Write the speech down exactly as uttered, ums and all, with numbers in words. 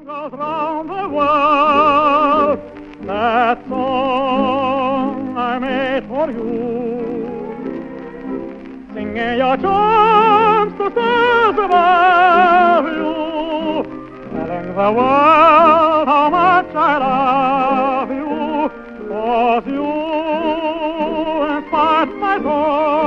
goes round the world. That song I made for you, singing your charms to stars above you, telling the world how much I love you, 'cause you inspired my soul.